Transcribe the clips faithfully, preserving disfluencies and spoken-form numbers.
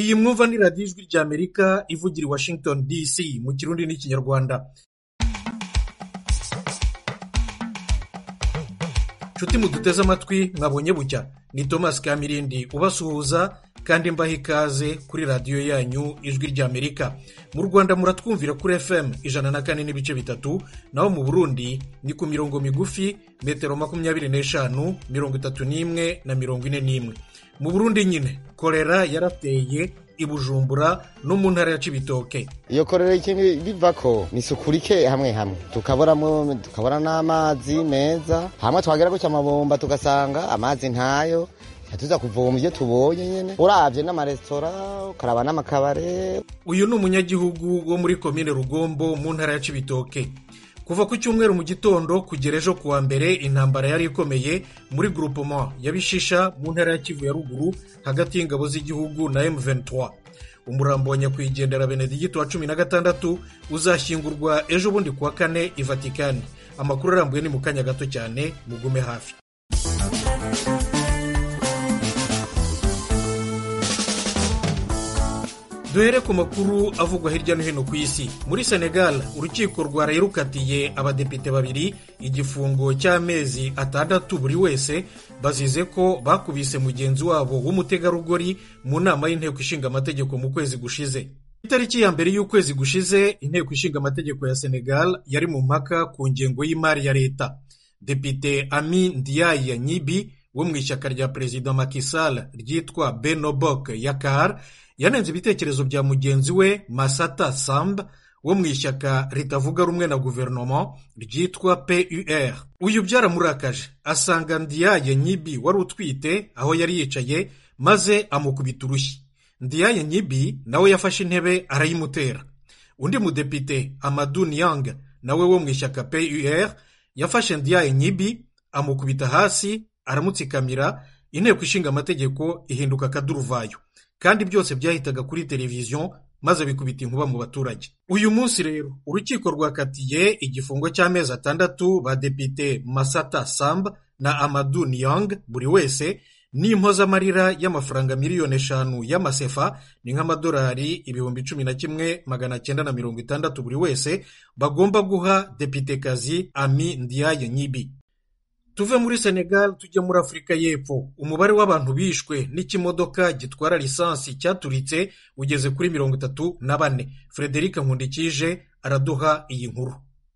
iyi mwumva ni radiyo ijwi ry'Amerika ivugira i Washington D C mu Kirundi n'Ikinyarwanda. Nshuti muduteze amatwi mwabonye bucya, ni Thomas Kamirindi ubasuhuza kandi mbaha ikaze kuri radiyo yanyu ijwi ry'Amerika. Mu Rwanda muratwumvira kuri F M ijana na kane n'ibice bitatu, naho mu Burundi ni ku mirongo migufi metero makumyabiri n'eshanu, mirongo itatu n'imwe na mirongo ine n'imwe. Mu Burundi nyine kolera yarateye i Bujumbura no mu ntara ya Cibitoke. Iyo kolera ikintu bivako ni sukurike hamwe hamwe, tukaboramo tukabora n'amazi meza, hamwe twagera guca amabomba tugasanga amazi ntayo, tuza kuvoma ivyo tubonye nyene, uravye n'amaresitora ukaraba n'amakabare. Uyu ni umunyagihugu wo muri komine Rugombo mu ntara ya Cibitoke. Kuva ku cyumweru mu gitondo kugera ejo kuwa mbere intambara yari ikomeye muri groupement yabishisha mu ntara ya Kivu ya ruguru hagati y'ingabo z'igihugu na M vingt-trois. Umurambo wa nyakwigendera Benedicto wa cumi na gatandatu uzashyingurwa ejo bundi kuwa kane i Vatikani. Amakuru arambuye ni mu kanya gato cyane, mugume hafi. Duhere ku makuru avugwa hirya no hino ku isi. Muri Senegal urukiko rwarayirukatiye abadepite babiri igifungo cy'amezi atandatu buri wese, bazize ko bakubise mugenzi wabo w'umutegarugori mu nama y'inteko ishinga amategeko mu kwezi gushize. Itariki ya mbere y'ukwezi gushize inteko ishinga amategeko ya Senegal yari mu mpaka ku ngengo y'imari ya leta. Depite Ami Ndiaye Nyibi wo mu ishyaka rya Perezida Macky Sall ryitwa Benobok Yakar yanenze ibitekerezo bya mugenzi we Massata Samb wo mu ishyaka ritavuga rumwe na guverinoma ryitwa P U R. Uyu byaramurakaje, asanga Ndiaye Nyibi wari utwite aho yari yicaye maze amukubita urushyi. Ndiaye Nyibi nawe yafashe intebe arayimutera. Undi mudepite Amadou Niang nawe wo mu ishyaka P U R yafashe Ndiaye Nyibi amukubita hasi aramutsikamira, inteko ishinga amategeko ihinduka akaduruvayo. Kandi byose byahitaga kuri televiziyo maze bikubita inkuba mu baturage. Uyu munsi rero urukiko rwakatiye igifungo cy'amezi atandatu ba depite Massata Samb na Amadou Niang buri wese, n'impozamarira y'amafaranga miliyoni eshanu y'amasefa, ni nk'amadolari ibihumbi cumi na kimwe magana cyenda na mirongo itandatu buri wese, bagomba guha depite kazi Ami Ndiaye Nyibi. Tuve muri Senegal tujye muri Afurika y'Epfo. Umubare w'abantu bishwe n'ikimodoka gitwara lisansi cyaturitse ugeze kuri mirongo itatu na bane. Frederic Nkundikije araduha iyi nkuru.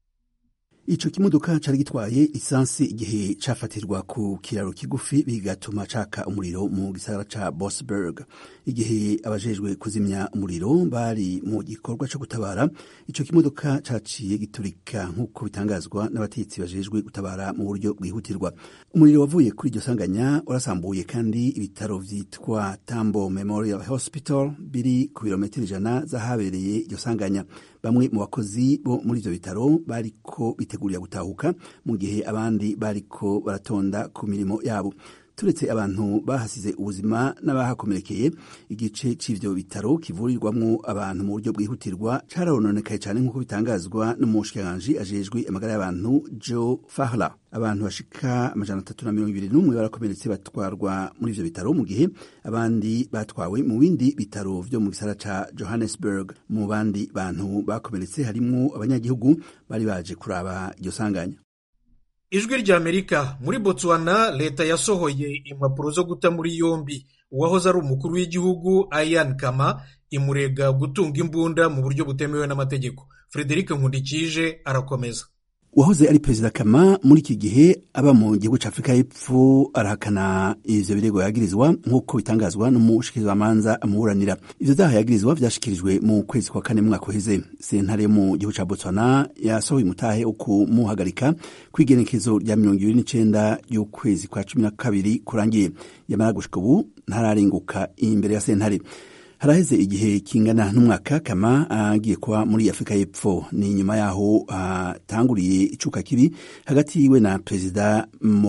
Ico kimodoka cari gitwaye lisansi igihe cafatirwa ku kiraro kigufi bigatuma caka umuriro mu gisagara ca Bosberg. Igihe abajejwe kuzimya umuriro bari mu gikorwa cyo gutabara, ico kimodoka caciye giturika nk'uko bitangazwa n'abatetsi bajejwe gutabara mu buryo bwihutirwa. Umuriro wavuye kuri iryo sanganya urasambuye kandi ibitaro vyitwa Tambo Memorial Hospital biri ku birometero ijana zahabereye iryo sanganya. Bamwe mu bakozi bo muri ivyo bitaro bariko bitegurira gutahuka mu gihe abandi bariko baratonda ku mirimo yabo. Turetse abantu bahasize ubuzima n'abahakomerekeye, igice c'ivyo bitaro kivurirwamwo abantu mu buryo bwihutirwa carononekaye cyane nk'uko bitangazwa n'umushikiranganji ajejwe amagara y'abantu Joe Fahla. Abantu bashika amajana atatu na mirongo ibiri n'umwe barakomeretse batwarwa muri ivyo bitaro, mu gihe abandi batwawe mu bindi bitaro vyo mu gisagara ca Johannesburg. Mu bandi bantu bakomeretse harimwo abanyagihugu bari baje kuraba iryo sanganya. Ijwi ry'Amerika. Muri Botswana leta yasohoye impapuro zo guta muri yombi uwahoze ari umukuru w'igihugu Ian Khama, imurega gutunga imbunda mu buryo butemewe n'amategeko. Frederic Nkundikije arakomeza. Uwahoze ari Perezida Khama muri iki gihe aba mu gihugu c'Afrika y'Epfo arahakana ivyo birego yagirizwa nk'uko bitangazwa n'umushikirizamanza amuburanira. Ivyo vyaha yagirizwa vyashikirijwe mu kwezi kwa kane mwaka uheze. Sentare mu gihugu ca Botswana yasohoye umutahe ukumuhagarika kw'igenekezo rya mirongo ibiri n'icenda y'ukwezi kwa cumi na kabiri kurangiye. Yamara gushika ubu ntararenguka imbere ya sentare. Haraheze igihe kingana n'umwaka Khama agiye kuba muri Afrika y'Epfo. Ni nyuma yaho atanguriye uh, icuka kibi hagati yiwe na Perezida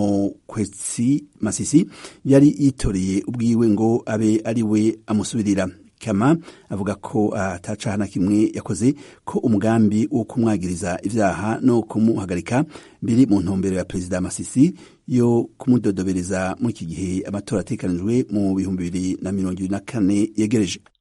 Mokwetsi Masisi yari yitoreye ubwiwe ngo abe ari we amusubirira. Khama avuga ko atacaha na kimwe yakoze, ko umugambi wo kumwagiriza ivyaha no kumuhagarika biri mu ntumbero ya Perezida Masisi yo kumudodobereza muri iki gihe amatora atekanijwe mu bihumbi bibiri na mirongo ibiri na kane yegereje.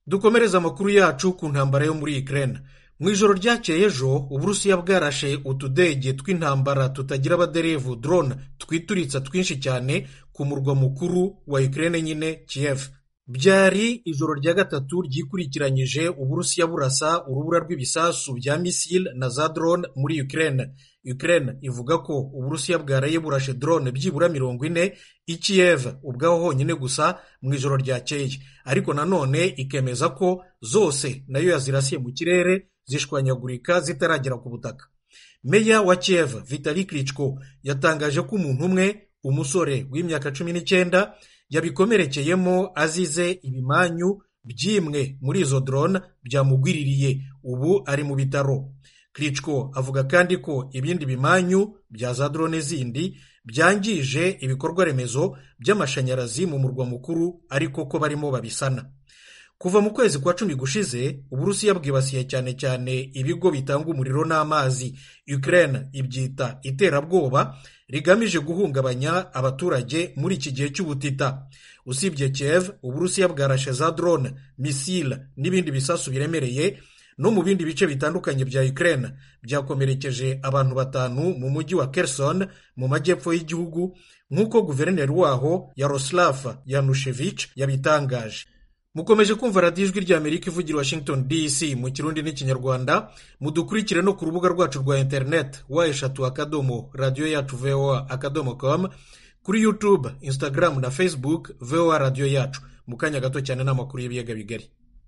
dukomereza amakuru yacu ku ntambara yo muri Ukraine. Mu ijoro ryakeye ejo Uburusiya bwarashe utudege tw'intambara tutagira abaderevu drone twituritsa twinshi cyane ku murwa mukuru wa Ukraine nyine Kiev. Byari ijoro rya gatatu ryikurikiranyije Uburusiya burasa urubura rw'ibisasu bya misile na za drone muri Ukraine. Ukraine ivuga ko Uburusiya bwaraye burashe drone byibura mirongo ine i Kiev ubwaho honyine gusa mu ijoro ryakeye, ariko nanone ikemeza ko zose nayo yazirasiye mu kirere zishwanyagurika zitaragera ku butaka. Meya wa Kiev Vitali Klitschko yatangaje ko umuntu umwe, umusore w'imyaka cumi n'icyenda, yabikomerekeyemo azize ibimanyu by'imwe muri izo drone byamugwiririye, ubu ari mu bitaro. Klitschko avuga kandi ko ibindi bimanyu bya za drone zindi byangije ibikorwa remezo by'amashanyarazi mu murwa mukuru, ariko ko barimo babisana. Kuva mu kwezi kwa cumi gushize Uburusiya bwibasiye cyane cyane ibigo bitanga umuriro n'amazi. Ukraine ibyita iterabwoba rigamije guhungabanya abaturage muri iki gihe cy'ubutita. Usibye Kiev, Uburusiya bwarashe za drone, misile n'ibindi bisasu biremereye no mu bindi bice bitandukanye bya Ukraine. Byakomerekeje abantu batanu mu mujyi wa Kherson mu majyepfo y'igihugu, nk'uko guverineri waho Yaroslav Yanushevich yabitangaje. Mukomeje kumva radiyo ijwi ry'Amerika ivugira Washington D C mu Kirundi n'Ikinyarwanda. Mudukurikire no ku rubuga rwacu rwa internet wa eshatu akadomo radiyo yacu voa akadomo com, kuri YouTube, Instagram na Facebook voa radiyo yacu. Mu kanya gato cyane n'amakuru y'ibiyaga bigari.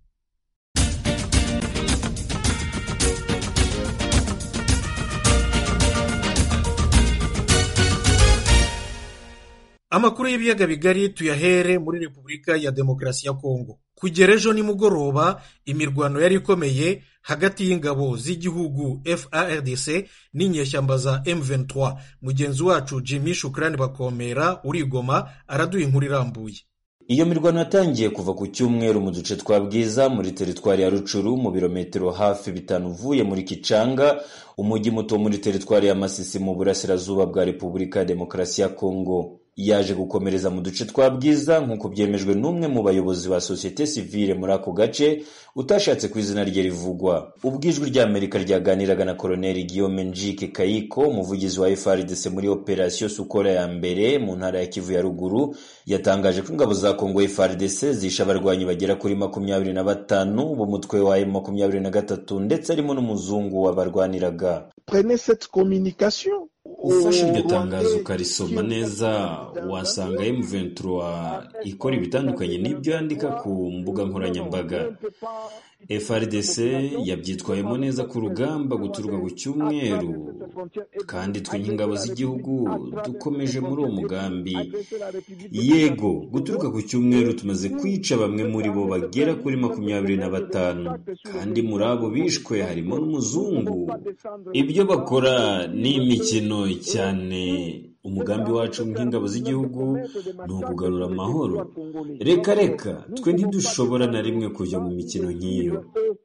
Amakuru y'ibiyaga bigari tuyahere muri Repubulika ya Demokarasi ya Kongo. Kugera ejo nimugoroba imirwano yari ikomeye hagati y'ingabo z'igihugu F A R D C n'inyeshyamba za M vingt-trois. Mugenzi wacu Jimmy Shukrani Bakomera uri Goma araduha inkuru irambuye. Iyo mirwano yatangiye kuva ku cyumweru mu duce twa Bwiza muri teritwari ya Rucuru, mu birometero hafi bitanu uvuye muri Kicanga, umujyi muto muri teritwari ya Masisi mu burasirazuba bwa Repubulika ya Demokarasi ya Kongo. Yaje gukomereza mu duce twa Bwiza nk'uko byemejwe n'umwe mu bayobozi ba societe civile muri ako gace utashatse ku izina rye rivugwa. Ubwijwi rya Amerika ryaganiraga na Colonel Guillaume Njike Kayiko, umuvugizi wa F A R D C muri operation Sukola ya mbere mu ntara ya Kivu ya ruguru, yatangaje ko ingabo za Kongo F A R D C zisha abarwanyi bagera kuri makumyabiri na batanu b'umutwe wa M makumyabiri na gatatu ndetse arimo n'umuzungu wabarwaniraga. Prenez cette communication. Ufashe iryo tangazo ukarisoma neza wasanga M vingt-trois ikora ibitandukanye n'ibyo yandika ku mbuga nkoranyambaga. F A R D C yabyitwayemo neza ku rugamba guturuka ku cyumweru, kandi twe nk'ingabo z'igihugu dukomeje muri uwo mugambi. Yego, guturuka ku cyumweru tumaze kwica bamwe muri bo bagera kuri makumyabiri na batanu, kandi muri abo bishwe harimo n'umuzungu. Ibyo bakora ni imikino cyane. Umugambi wacu nk'ingabo z'igihugu ni ukugarura amahoro. Reka reka twe ntidushobora na rimwe kujya mu mikino nk'iyo.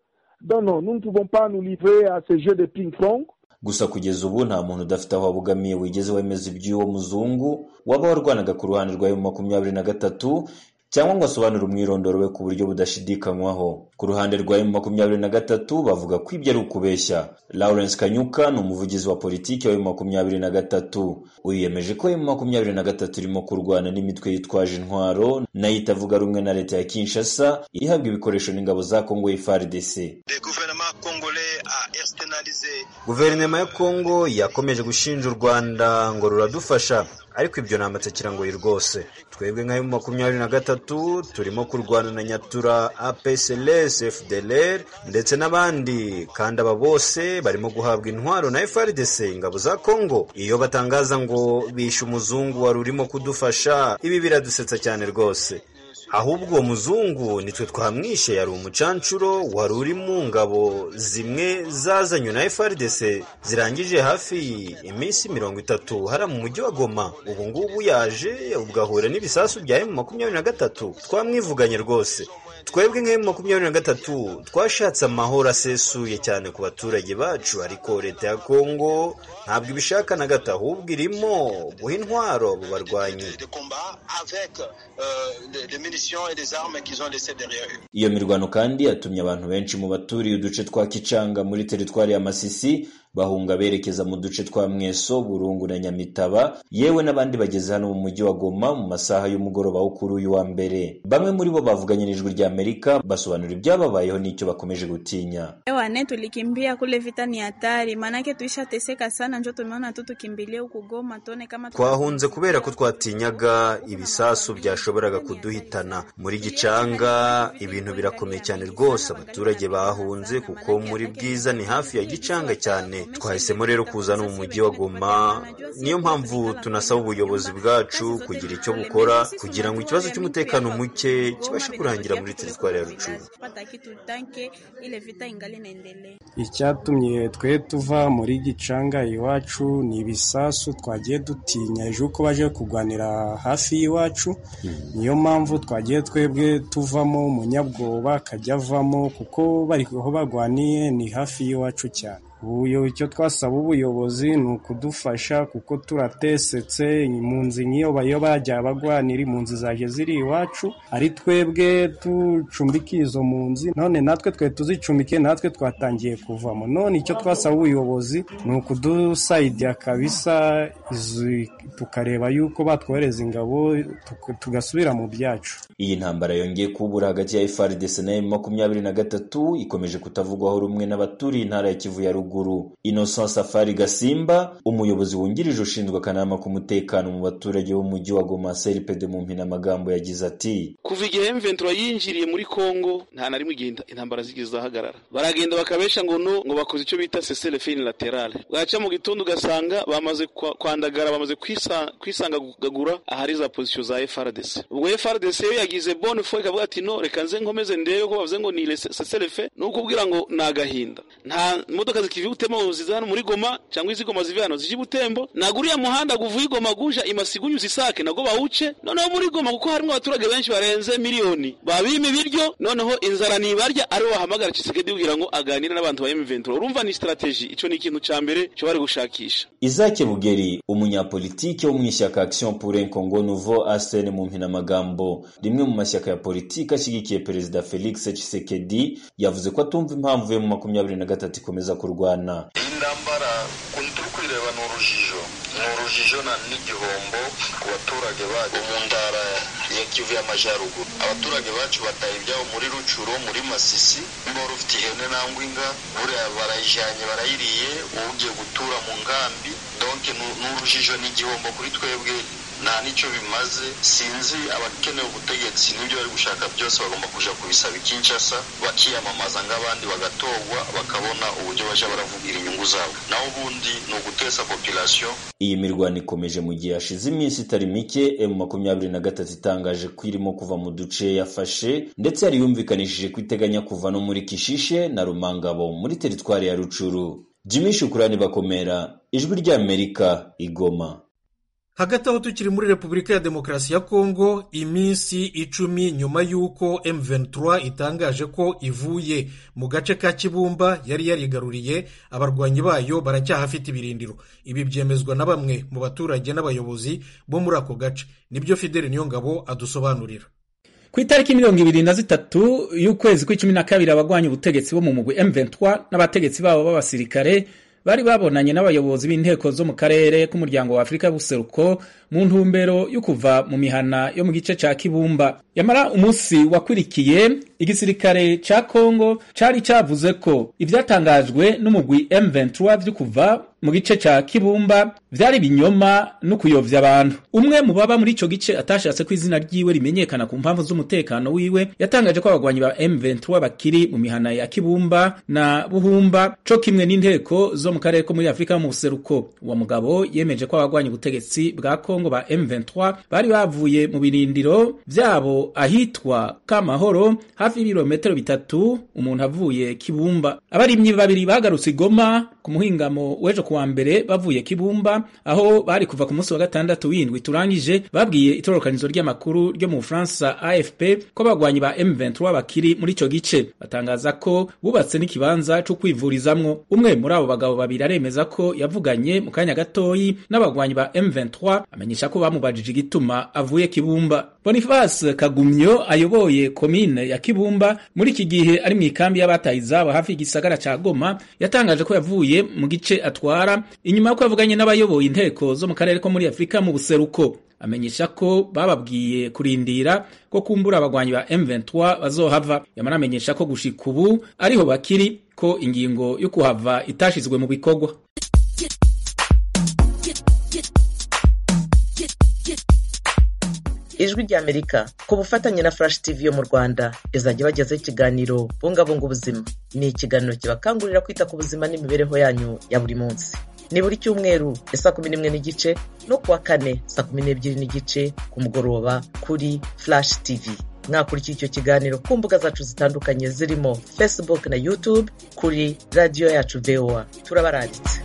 Gusa kugeza ubu nta muntu udafite aho abogamiye wigeze wemeza iby'uwo muzungu waba warwanaga ku ruhande rwa makumyabiri na gatatu cyangwa ngo asobanure umwirondoro we ku buryo budashidikanywaho. Ku ruhande rwa M makumyabiri na gatatu bavuga ko ibyo ari ukubeshya. Lawrence Kanyuka ni umuvugizi wa politiki wa M makumyabiri na gatatu. Uyemeje ko M makumyabiri na gatatu irimo kurwana n'imitwe yitwaje intwaro nayo itavuga rumwe na leta ya Kinshasa ihabwa ibikoresho n'ingabo za Kongo F A R D C. Guverinoma ya Kongo yakomeje gushinja u Rwanda ngo ruradufasha, ariko ibyo ni amatekirangoyi rwose. Twebwe nka M makumyabiri na gatatu turimo kurwana na Nyatura, A P C L S, F D L R ndetse n'abandi, kandi aba bose barimo guhabwa intwaro na F A R D C, ingabo za Kongo. Iyo batangaza ngo bishe umuzungu wari urimo kudufasha, ibi biradusetsa cyane rwose. Ahubwo uwo muzungu nitwe twamwishe, yari umucancuro wari uri mu ngabo zimwe zazanywe na F A R D C zirangije hafi iminsi mirongo itatu hara mu mujyi wa Goma. Ubu ngubu yaje ugahura n'ibisasu bya M makumyabiri na gatatu. Twamwivuganye rwose. twebwe nk'emu makumyabiri na gatatu twashatse amahoro asesuye cyane ku baturage bacu, ariko leta ya Kongo ntabwo ibishaka na gato, ahubwo irimo guha intwaro abo barwanyi. Iyo mirwano kandi yatumye abantu benshi mu baturiye uduce twa Kicanga muri teritwari ya Masisi bahunga berekeza mu duce twa Mweso, Burungu na Nyamitaba, yewe n'abandi bageze hano mu mujyi wa Goma mu masaha y'umugoroba wo kuri uyu wa mbere. Bamwe muri bo bavuganye n'ijwi rya Amerika basobanura ibyababayeho n'icyo bakomeje gutinya. Ewa ne tulikimbia kule, vita ni hatari, manake tuishateseka sana, njo tumeona tu tukimbilie huko Goma tone kama twahunze kubera ko twatinyaga ibisasu byashoboraga kuduhitana. Muri Gicanga ibintu birakomeye cyane rwose, abaturage bahunze kuko muri Bwiza ni hafi ya Gicanga cyane. Twahisemo rero kuzana mu mujyi wa Goma, niyo mpamvu tunasaba ubuyobozi bwacu kugira icyo bukora kugira ngo ikibazo cy'umutekano muke kibashe kurangira muri teritwari ya Rucuru. Icyatumye twe tuva muri Gicanga iwacu ni ibisasu twagiye dutinya ejo ko baje kugwanira hafi y'iwacu. Niyo mpamvu twagiye twebwe tuvamo umunyabwoba akajya avamo, kuko bari aho bagwaniye ni hafi y'iwacu cyane. Ubuyo icyo twasaba ubuyobozi ni ukudufasha, kuko turatesetse impunzi nk'iyo bayo bajya bagwanira impunzi zaje ziri iwacu, ari twebwe tucumbika izo mpunzi, none natwe twe tuzicumbike, natwe twatangiye kuvamo. None icyo twasaba ubuyobozi ni ukudusaidia kabisa, tukareba yuko batwohereza ingabo tugasubira mu byacu. Iyi ntambara yongeye kubura hagati ya F A R D C na emu makumyabiri na gatatu ikomeje kutavugwaho rumwe n'abaturiye intara ya Kivu ya Ruguru. Innocent Safari Gasimba, umuyobozi wungirije ushinzwe akanama k'umutekano mu baturage bo mu mujyi wa Goma C R P D mu mpina magambo yagize ati: kuva igihe M vingt-trois yinjiriye muri Kongo nta na rimwe igenda intambara zigize zahagarara. Baragenda bakabesha ngo no ngo bakoze icyo bita cessez-le-feu unilateral. Bwaca mu gitondo ugasanga bamaze kwandagara, bamaze kwisangagura ahari za position za F A R D C. Ubwo F A R D C yo yagize bonne foi kavuga ati no reka nze nkomeze ndebe ko bavuze ngo ni cessez-le-feu, nuko kubwira ngo nagahinda. Nta modoka zikivi utema zizana muri Goma cyangwa izigoma zive hano ziji Butembo, naguriya muhanda guvuye Goma guja imasigunyu zisake nago bawuce. Noneho muri Goma kuko harimo abaturage benshi barenze miliyoni babime biryo, noneho inzara nibarya ari wahamagara Tshisekedi kugira ngo aganire n'abantu ba M vingt-trois. Urumva ni strategy, ico ni ikintu ca mbere cyo bari gushakisha. Isaac Bugeri, umunyapolitike wo mu ishyaka Action pour un Congo Nouveau A C N mu mpina magambo, rimwe mu mashyaka ya politiki ashyigikiye Perezida Felix Tshisekedi, yavuze ko atumva impamvu yo mu makumyabiri na gatatu ikomeza kurwana. Indambara kuntu kwireba n'urujijo n'urujijo na n'igihombo ku baturage bacu mu ndara ya Kivu y'Amajyaruguru. Abaturage bacu bataye ibyabo muri Rucuro, muri Masisi, mboro ufite ihene nangwa inga buriya barayijanye barayiriye, ugiye gutura mu ngambi. Donc n'urujijo n'igihombo kuri twebwe nta nicyo bimaze. Sinzi abakeneye ubutegetsi n'ibyo bari gushaka byose bagomba kuja kubisaba Kinshasa, bakiyamamaza nk'abandi bagatogwa, bakabona uburyo baje baravugira inyungu zabo, naho ubundi ni ugutesa population. Iyi mirwano ikomeje mu gihe hashize iminsi itari mike emu makumyabiri na gatatu itangaje ko irimo kuva mu duce yafashe, ndetse yari yumvikanishije ko iteganya kuva no muri Kishishe na Rumangabo muri teritwari ya Rucuru. Jimmy Shukrani Bakomera, Ijwi rya Amerika, Igoma. Hagati aho tukiri muri Repubulika ya Demokarasi ya Kongo, iminsi icumi nyuma y'uko M vingt-trois itangaje ko ivuye mu gace ka Kibumba yari yarigaruriye, abarwanyi bayo baracyahafite ibirindiro. Ibi byemezwa na bamwe mu baturage n'abayobozi bo muri ako gace. Nibyo Fidel Niyongabo adusobanurira. Ku itariki mirongo ibiri na zitatu y'ukwezi kw'icumi na kabiri abagwanya ubutegetsi bo mu mugwi M vingt-trois n'abategetsi babo b'abasirikare bari babonanye n'abayobozi b'inteko zo mu karere k'umuryango wa Afrika y'Ubuseruko mu ntumbero yo kuva mu mihana yo mu gice ca Kibumba. Yamara umunsi wakurikiye igisirikare ca Kongo cari cavuze ko ivyatangajwe n'umugwi M vingt-trois vyo kuva mu gice ca Kibumba vyari binyoma no kuyovya abantu. Umwe mu baba muri ico gice atashatse ko izina ryiwe rimenyekana ku mpamvu z'umutekano wiwe, yatangaje ko abagwanyi ba M vingt-trois bakiri mu mihana ya Kibumba na Buhumba co kimwe n'inteko zo mu karere ko muri Afrika mu Buseruko. Uwo mugabo yemeje ko abagwanyi ubutegetsi bwa Kongo ba M vingt-trois bari bavuye mu birindiro vyabo ahitwa Kamahoro hafi y'ibirometero bitatu umuntu avuye Kibumba. Abarimyi babiri bagarutse Goma ku muhingamo wejo kuwa mbere bavuye Kibumba aho bari kuva ku munsi wa gatandatu w'indwi turangije babwiye itororokanizo ry'amakuru ryo mu Bufaransa A F P ko abagwanyi ba M vingt-trois bakiri muri ico gice. Batangaza ko bubatse n'ikibanza cyo kwivurizamwo. Umwe muri abo bagabo babiri aremeza ko yavuganye mu kanya gatoyi n'abagwanyi ba M vingt-trois amenyesha ko bamubajije igituma avuye Kibumba. Boniface Kagumyo ayoboye komine ya Kibumba muri iki gihe ari mu ikambi y'abatayizabo hafi y'igisagara ca Goma yatangaje ko yavuye mu gice atwara inyuma ko yavuganye n'abayoboye inteko zo mu karere ko muri Afrika mu buseruko. Amenyesha ko bababwiye kurindira ko kumbura abagwanyi ba M vingt-trois bazohava. Yamara amenyesha ko gushika ubu ariho bakiri ko ingingo yo kuhava itashizwe mu bikorwa. Ijwi ry'Amerika ku bufatanye na Flash T V yo mu Rwanda izajya bagezaho ikiganiro bungabunga ubuzima. Ni ikiganiro kibakangurira kwita ku buzima n'imibereho yanyu ya buri munsi. Ni buri cyumweru saa kumi n'imwe n'igice no kuwa kane saa kumi n'ebyiri n'igice ku mugoroba kuri Flash T V. Mwakurikira icyo kiganiro ku mbuga zacu zitandukanye zirimo Facebook na YouTube kuri radio yacu V O A. Turabaranditse.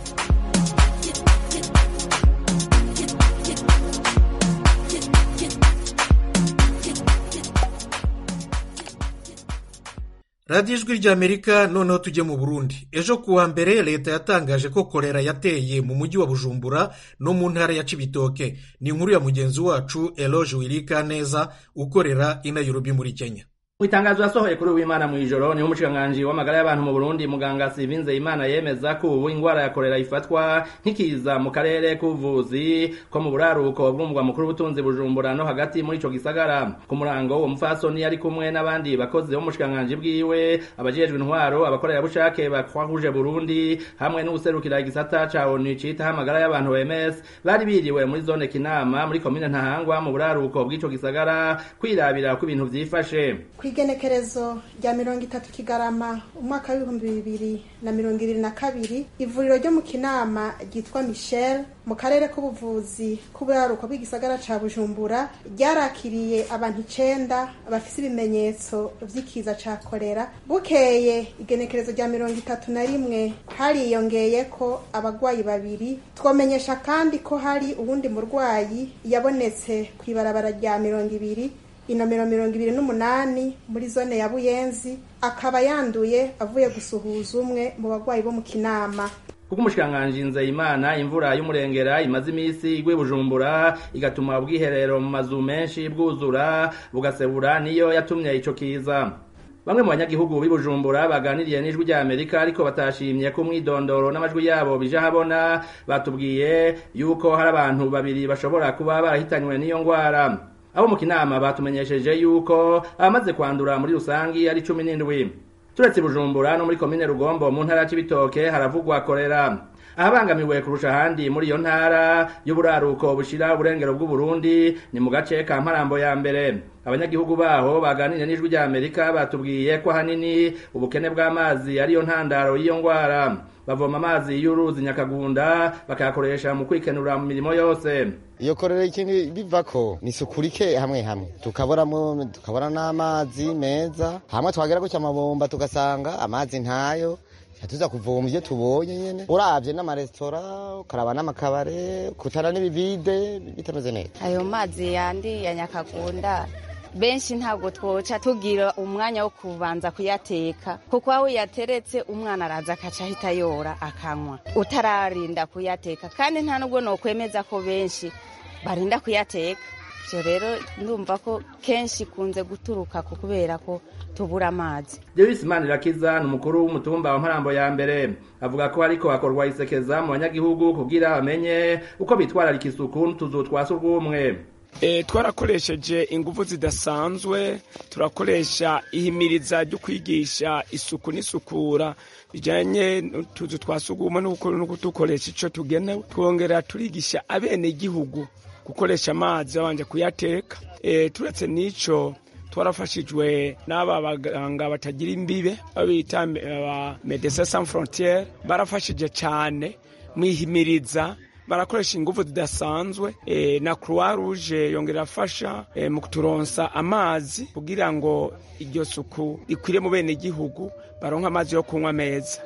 radiyo ijwi ry'Amerika. Noneho tujye mu Burundi. Ejo kuwa mbere leta yatangaje ko kolera yateye mu mujyi wa Bujumbura no mu ntara ya Cibitoke. Ni inkuru ya mugenzi wacu Eloge Wirikaneza ukorera i Nairobi muri Kenya. Itangazo yasohoye kuri uw'Imana mu ijoro ni umushikiranganji w'amagara y'abantu mu Burundi muganga Sivinze Imana yemeza ko ubu ingwara ya kolera ifatwa nkikiza mu karere k'ubuvuzi ko mu buraruko bw'umugwa mukuru w'ubutunzi Bujumbura no hagati muri ico gisagara. Ku murango uwo mufasoni yari kumwe n'abandi bakozi bo mushikiranganji bwiwe abajejwe intwaro abakorera bushake bakwahuje Burundi hamwe n'ubuserukira igisata ca O N U cita amagara y'abantu O M S bari biriwe muri zone Kinama muri komine Ntahangwa mu buraruko bw'ico gisagara kwirabira ko ibintu vyifashe. Kwigenekerezo rya mirongo itatu Kigarama umwaka w'ibihumbi bibiri na mirongo ibiri na kabiri ivuriro ryo mu Kinama ryitwa Michel mu karere k'ubuvuzi k'uburaruko bw'igisagara ca Bujumbura ryarakiriye abantu icenda bafise ibimenyetso vy'ikiza ca kolera. Bukeye igenekerezo rya mirongo itatu na rimwe hariyongeye ko abagwayi babiri. Twomenyesha kandi ko hari uwundi murwayi yabonetse kw'ibarabara rya mirongo ibiri inomero mirongo ibiri n'umunani muri zone ya Buyenzi akaba yanduye avuye gusuhuza umwe mu bagwayi bo mu Kinama. Kuko umushikiranganji Nzeyimana imvura y'umurengera imaze imisi igwe Bujumbura igatuma ubwiherero mu mazu menshi bwuzura bugasebura niyo yatumye ico kiza. Bamwe mu banyagihugu b'i Bujumbura baganiriye n'ijwi ry'Amerika ariko batashimye ko mwidondoro n'amajwi yabo bija habona batubwiye yuko hari abantu babiri bashobora kuba barahitanywe n'iyo ngwara. Abo mu Kinama batumenyesheje yuko abamaze kwandura muri rusangi ari cumi n'indwi. Turetse Bujumbura no muri komine Rugombo mu ntara y'Cibitoke haravugwa kolera. Ahabangamiwe kurusha handi muri iyo ntara y'uburaruko bushira uburengero bw'u Burundi ni mu gace ka Mparambo ya mbere. Abanyagihugu baho baganiriye n'ijwi ry'Amerika batubwiye ko hanini ubukene bw'amazi ari yo ntandaro y'iyo ngwara. Bavoma amazi y'uruzi Nyakagunda bakayakoresha mu kwikenura mu mirimo yose. Iyo kolera ikindi bivako ni sukurike hamwe hamwe tukaboramo tukabora n'amazi meza hamwe twagera ku cyamabomba tugasanga amazi ntayo tuza kuvoma ivyo tubonye nyene uravye n'amaresitora ukaraba n'amakabare kutana n'ibivide bitameze neza. Ayo mazi yandi ya Nyakagunda benshi ntabwo twoca tugira umwanya wo kubanza kuyateka kuko aho yateretse umwana araza akaca ahita yora akanywa utararinda kuyateka kandi nta nubwo no kwemeza ko benshi barinda kuyateka. Byo rero ndumva ko kenshi kunze guturuka ku kubera ko tubura amazi. Davis Manirakiza n'umukuru w'umutumba wa Mparambo ya mbere avuga ko ariko akorwa isekeza mu banyagihugu kugira bamenye uko bitwararika isuku n'utuzu twa surwumwe. E, twarakoresheje ingufu zidasanzwe turakoresha ihimiriza ryo kwigisha isuku n'isukura bijanye n'utuzu twasuguma no kudukoresha ico tugenewe twongera turigisha abene igihugu gukoresha amazi abanje kuyateka. E, turetse n'ico twarafashijwe n'aba baganga batagira imbibe babita aba Médecins Sans Frontières barafashije cyane mwihimiriza barakoresha ingufu zidasanzwe e, na Croix Rouge yongera afasha e, mu kuturonsa amazi kugira ngo iryo suku ikwire mu bene igihugu baronka amazi yo kunywa meza.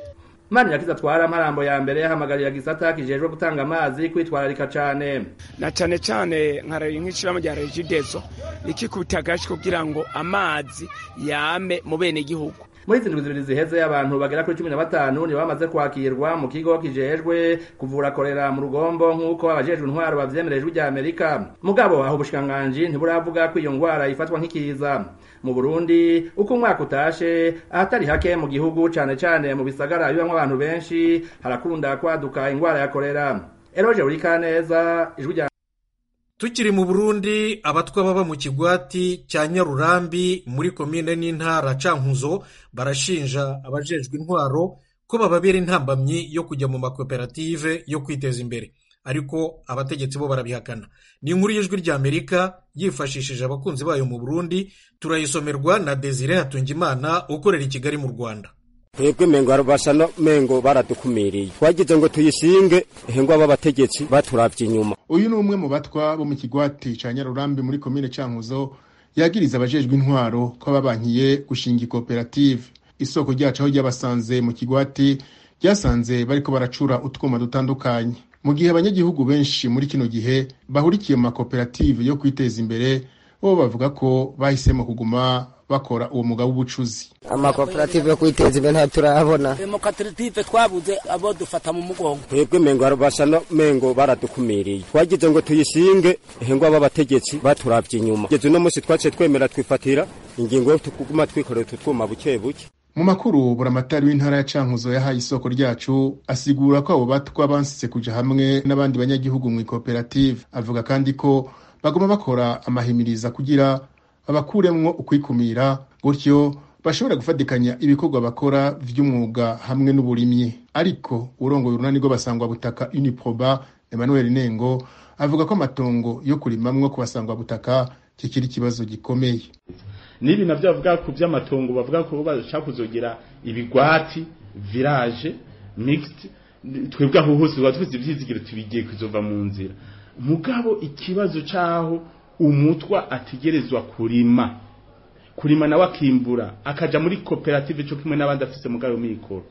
Mani yakiza twara amarambo ya mbere hamagarira gisata kijejwe gutanga amazi kwitwararika cane na cane cane nkaraye nk'ishiramo rya Regideso ikikutagashi kugira ngo amazi yame mu bene gihugu. Muri zindwi zibiri ziheze y'abantu bagera kuri cumi na batanu ni bamaze kwakirwa mu kigo kijejwe kuvura korera mu Rugombo nk'uko abajejwe intwaro bavyemerejwe rya Amerika. Mugabo aho ubushikanganje ntiburavuga ko iyo ngwara ifatwa nk'ikiza. Mu Burundi uko umwaka utashe ahatari hake mu gihugu cane cane mu bisagara bibamwe abantu benshi harakunda kwaduka ingwara ya korera. Eroje Urikaneza ijwi rya Tukiri mu Burundi abatwa baba mu kigwati cya Nyarurambi muri komine n'intara Cankuzo barashinja abajejwe intwaro ko bababera intambamyi yo kujya mu makoperative yo kwiteza imbere, ariko abategetsi bo barabihakana. Ni inkuru y'ijwi rya Amerika yifashishije abakunzi bayo mu Burundi, turayisomerwa na Desire Hatungimana ukorera i Kigali mu Rwanda. Twebwe mengo arabasha no mengo baradukumiriye twagize ngo tuyishinge hengo ababategetsi baturavye inyuma. Uyu ni umwe mu batwa bo mu kigwati ca Nyarurambi muri komine Cankuzo yagiriza abajejwe intwaro ko babankiye gushinga koperative. Isoko ryacu aho ryabasanze mu kigwati ryasanze bariko baracura utwuma dutandukanye. Mu gihe abanyagihugu benshi muri kino gihe bahurikiye mu makoperative yo kwiteza imbere, bo bavuga ko bahisemo kuguma bakora uwo mugabo w'ubucuzi. Amakoperative yo kwiteza imbere nta turabona. Demokrative twabuze abo dufata mu mugongo. Twebwe mengo arabasha no mengo baradukumiriye twagize ngo tuyishinge hengo ababategetsi baturavye inyuma. Geze no musi twace twemera twifatira ingingo yo tukuguma twikorera tutwuma buke buke. Mu makuru buramatari w'intara ya Cankuzo yahaye isoko ryacu asigura ko abo batwa bansitse kuja hamwe n'abandi banyagihugu mu koperative. Avuga kandi ko bagoma bakora amahimiriza kugira abakuremwo ukwikumira gutyo bashobora gufatikanya ibikorwa bakora vy'umwuga hamwe n'uburimyi. Ariko urongoye urunani rwo basangwa butaka Uniproba Emmanuel Nengo avuga ko amatongo yo kurimamwo ku basangwa butaka kikiri kibazo gikomeye. Nibi navyo avuga ku vy'amatongo bavuga ko bashaka kuzogira ibigwati village mixed, twebwe aho hose twatuze ivyizigiro tubigiye kuzova mu nzira. Mugabo ikibazo caho umutwa atigerezwa kurima kurima nawe akimbura akaja muri koperative cyo kimwe n'abandi afise mugabo mikoro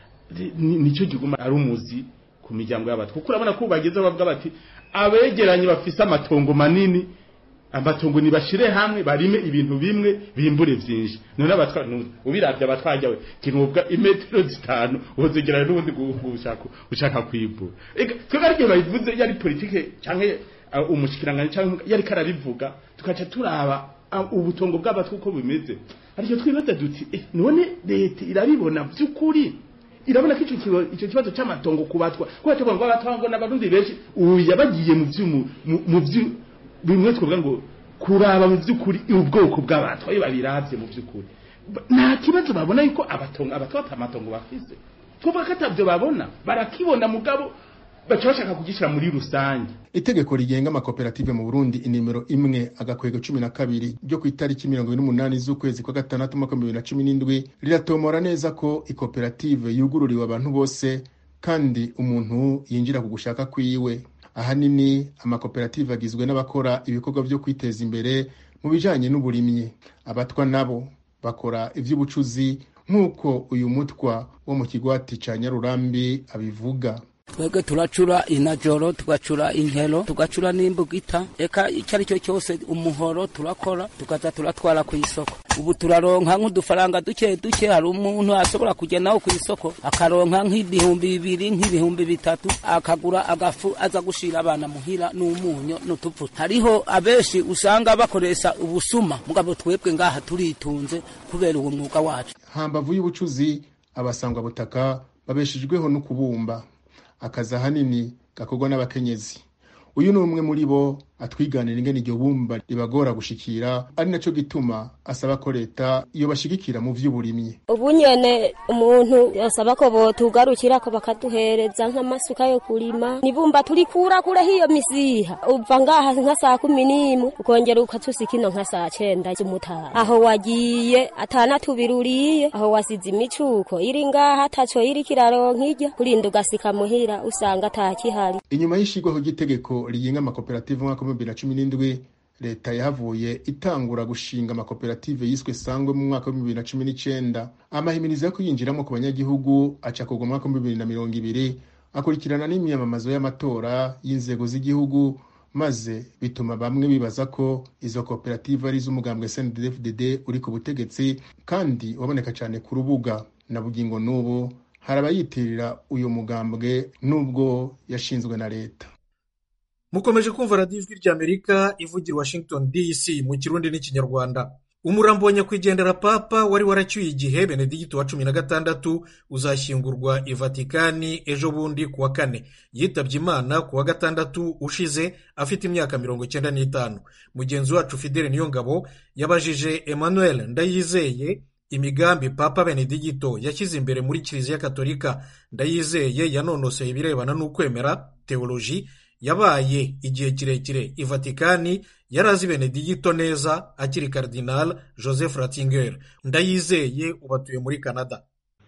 nico giguma ari umuzi ku miryango y'abatwa kuko urabona ko bageze bavuga bati abegeranye bafise amatongo manini amatongo nibashire hamwe barime ibintu bimwe bimbure vyinshi none abatwa ubiravye abatwajyawe kinubwa imetero zitanu uzogera n'ubundi gushaka ushaka kwibura ega twebwe bayivuze yari politike canke umushikiranganye cyangwa yari karabivuga tukaca turaba ubutongo bw'abatwa uko bimeze ariko twibaza duti eh, none leta irabibona by'ukuri irabona ko ico ico kibazo cy'amatongo kubatwa ko cyo ngo abatwango n'abarundi benshi uya bagiye mu by'umu mu byu bimwe twovuga ngo kuraba mu by'ukuri ubwoko bw'abatwa iyo babiravye mu by'ukuri nta kibazo babona yuko abatongo abatwa amatongo bafise twovuga ko atabyo babona barakibona mugabo bacashaka kugishira muri rusange. Itegeko rigenga amakoperative mu Burundi inimero imwe agakwego cumi na kabiri ryo ku itariki mirongo ine n'umunani z'ukwezi kwa gatandatu mwaka wa bibiri na cumi n'indwi riratomora neza ko ikoperative yugururiwe abantu bose kandi umuntu yinjira ku gushaka kwiwe. Ahanini amakoperative agizwe n'abakora ibikorwa byo kwiteza imbere mu bijanye n'uburimyi. Abatwa nabo bakora ivy'ubucuzi nk'uko uyu mutwa wo mu kigwati ca Nyarurambi abivuga. Twege turacura inajoro tugacura inkero tugacura n'imbugita eka icyari cyo cyose umuhoro turakora tukaza turatwara ku isoko. Ubu turaronka nk'udufaranga duke duke hari umuntu ashobora kugenda naho ku isoko akaronka nk'ibihumbi bibiri nk'ibihumbi bitatu akagura agafu aza gushira abana muhira n'umunyo n'utuvuta. Hariho abeshi usanga bakoresha ubusuma mugabo twebwe ngaha turitunze kubera uwo mwuga wacu. Hambavu y'ubucuzi abasangwa butaka babeshijweho no kubumba akaza hanini gakorwa n'abakenyezi. Uyu ni umwe muri bo atwiganira ingene iryo bumba ribagora gushikira ari naco gituma asaba ko leta iyo bashigikira mu vy'uburimyi. Ubu nyene umuntu yasaba ko botugarukira ko bakaduhereza nk'amasuka yo kurima nibumba turikura kure hiyo misiha uva ngaha nka saa kumi n'imwe ukongera ukatusikino nka saa cenda z'umutaha aho wagiye atana tubiruriye aho wasize imicuko iri ngaha ataco iri kiraronka irya kurinda ugasika muhira usanga atakihari. Inyuma y'ishigwaho ry'itegeko rigenga amakoperative mwaka wa bibiri na cumi n'indwi leta yahavuye itangura gushinga amakoperative yiswe Sangwe mu mwaka wa bibiri na cumi n'icenda. Amahimirizo yo kuyinjiramo ku banyagihugu aca kugwa mu mwaka wa bibiri na mirongo ibiri akurikirana n'imyamamazo y'amatora y'inzego z'igihugu, maze bituma bamwe bibaza ko izo koperative ari iz'umugambwe C N D D F D D uri ku butegetsi kandi waboneka cyane ku rubuga. Na bugingo n'ubu hari abayitirira uyu mugambwe nubwo yashinzwe na leta. Mukomeje kumva radiyo ijwi ry'Amerika ivugira Washington D C mu Kirundi n'Ikinyarwanda. Umurambo wa nyakwigendera Papa wari waracyuye igihe Benedikito wa cumi na gatandatu uzashyingurwa i Vatikani ejo bundi ku wa kane. Yitabye Imana ku wa gatandatu ushize afite imyaka mirongo icyenda n'itanu. Mugenzi wacu Fidele Niyongabo yabajije Emmanuel Ndayizeye imigambi Papa Benedikito yashyize imbere muri Kiliziya Katolika. Ndayizeye yanonoseye ibirebana n'ukwemera teoloji, yabaye igihe kirekire i Vatikani, yarazi Benedikito neza akiri Cardinal Joseph Ratzinger. Ndayizeye ubatuye muri Canada.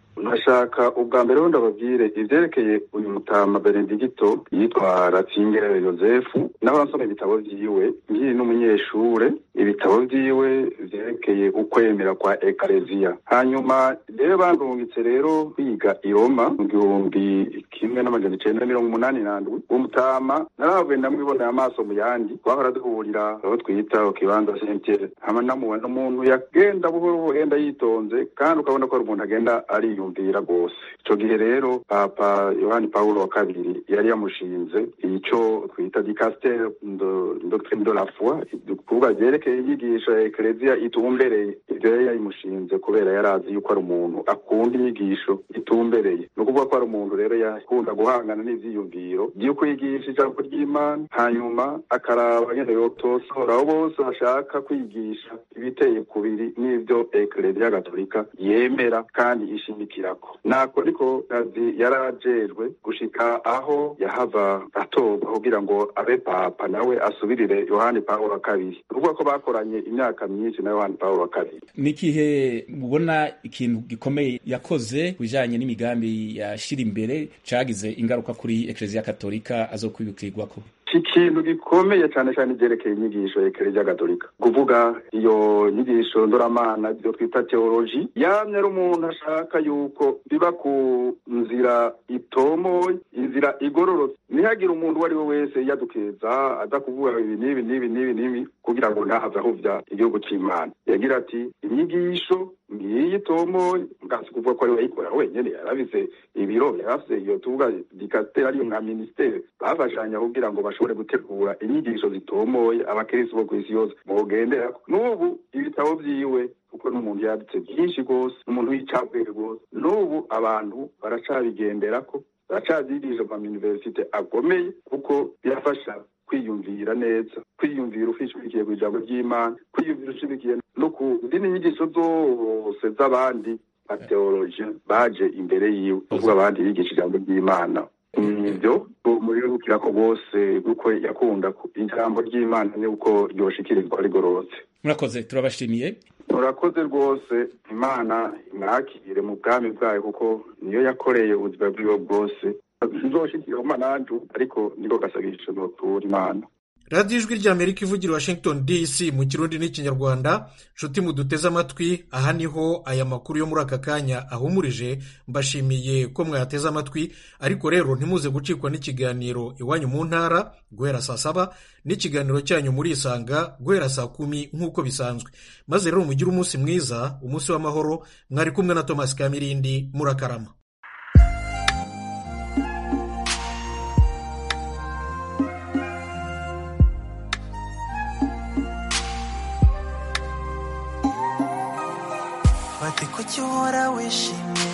Nashaka ubwa mbere ndababwire ivyerekeye uyu mutama Benedikito yitwa Ratzinger Joseph, naho nsoma ibitabo vyiwe ngiye n'umunyeshure, ibitabo vyiwe vyerekeye ukwemera kwa Ecclesia. Hanyuma rero bandungitse rero kwiga i Roma mu gihumbi kimwe n'amajana icenda mirongo umunani n'andwi. Uwo mutama naravuye ndamwibona amaso mu yandi, twahora duhurira aho twita kibanza Saint-Pierre. Hama namubona umuntu yagenda buhoro buhenda yitonze, kandi ukabona ko ari umuntu agenda ari yumvira rwose. Ico gihe rero Papa Yohani Paulo wa kabiri yari yamushinze ico twita dicaster doctrine de la foi, kuvuga vyerekeye inyigisho ya Ecclesia itumbereye. Ivyo yari yamushinze kubera yarazi yuko ari umuntu akunda inyigisho itumbereye. No kuvuga ko ari umuntu rero yakunda guhangana n'ivyiyumviro byo kwigisha ijambo ry'Imana, hanyuma akaraba nyene yotosora abo bose bashaka kwigisha ibiteye kubiri n'ivyo Ecclesia Gatolika yemera kandi ishimikirako. Nako ariko kazi yarajejwe gushika aho yahava atorwa kugira ngo abe Papa nawe asubirire Yohani Paulo wa kabiri. Uvuga ko bakoranye imyaka myinshi na Yohani Paulo wa kabiri. Nikihe mubona ikintu gikomeye yakoze bijanye n'imigambi yashira imbere cagize ingaruka kuri Ecclesia Katolika azokwibukirwako? Ikintu gikomeye cyane cyane byerekeye inyigisho ya Ecclesia Gatolika, kuvuga iyo nyigisho ndoramana byo twita teoloji, yamye ari umuntu ashaka yuko biba ku nzira itomoye, inzira igororotse. Nihagira umuntu wari we wese yadukeza adakuvuga ibi nibi nibi nibi nibi kugira ngo ntahava ahuvya igihugu cy'Imana. Yagira ati inyigisho ngiyi tomoye, ngasi kuvuga ko ari wayikora wenyene, yarabize ibiro, yarafise iyo tuvuga dicaster ari nka ministere bafashanya kugira ngo bashobore gutegura inyigisho zitomoye abakristo bo kwisi yose mugendera. N'ubu ibitabo vyiwe kuko n'umuntu yanditse byinshi gose, umuntu w'icabwenge gose, n'ubu abantu baracabigenderako, baracavyigisha mu universite akomeye, kuko birafasha kwiyumvira neza, kwiyumvira ufishikiye ku ijambo ry'Imana, kwiyumvira ushibikiye no ku zindi nyigisho zose z'abandi ateoloji baje imbere yiwe, kuvuga abandi bigisha ijambo ry'Imana. Nivyo muri rukira ko bose uko yakunda ijambo ry'Imana ni uko ryoshikirizwa rigororotse. Murakoze, turabashimiye. Murakoze rwose, Imana imwakire mu bwami bwayo kuko niyo yakoreye ubuzima bwiwe bwose. Nzoshikira mananju ariko niko gasabisho no tura Imana. radiyo ijwi ry'Amerika ivugira Washington D C mu Kirundi n'Ikinyarwanda. Nshuti muduteze amatwi, aha niho aya makuru yo muri aka kanya ahumurije. Mbashimiye ko mwayateze amatwi, ariko rero ntimuze gucikwa n'ikiganiro Iwanyu mu Ntara guhera saa saba n'ikiganiro cyanyu muri Isanga guhera saa kumi nk'uko bisanzwe. Maze rero mugire umunsi mwiza, umunsi w'amahoro. Mwari kumwe na Thomas Kamirindi, murakarama. Bati kuki uhora wishimye,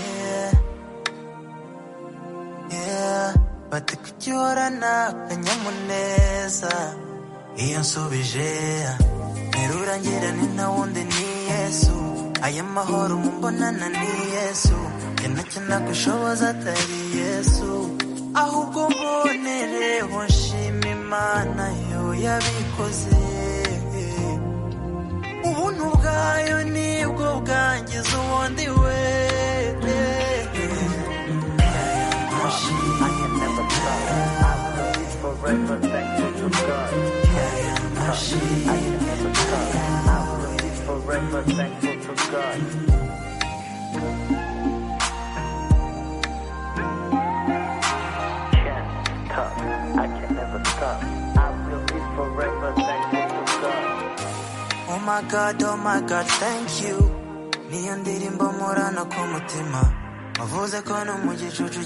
yeah. Bati kuki uhorana akanyamuneza, iyo nsubije nterura ngira ni nta wundi ni Yesu. Aya mahoro mumbonana ni Yesu, njye ntacyo nagushoboza atari Yesu. Ahubwo mbonereho nshima Imana yo yabikoze, ubuntu bwayo nibwo bwangiza ubundi we. I am forever thankful to God. Can't stop, I can never stop. I will be forever thankful to God. Oh my God, oh my God, thank you. Niyo ndirimbo murana ku mutima wavuze ko no mu gicucu